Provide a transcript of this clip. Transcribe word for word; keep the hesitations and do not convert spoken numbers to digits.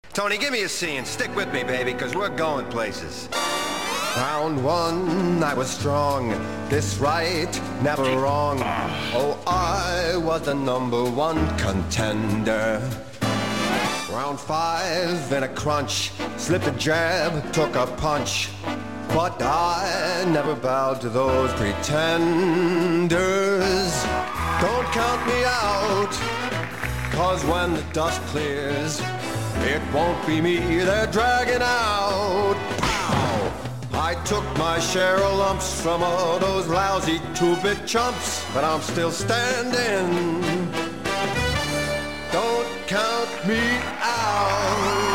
Tony, give me a C and stick with me, baby, because we're going places. Round one, I was strong. This right, never wrong. Oh, I was the number one contender. Round five, in a crunch, slipped a jab, took a punch. But I never bowed to those pretenders. Don't count me out, cause when the dust clears, it won't be me they're dragging out. Pow! I took my share of lumps from all those lousy two-bit chumps, but I'm still standing. Don't count me out.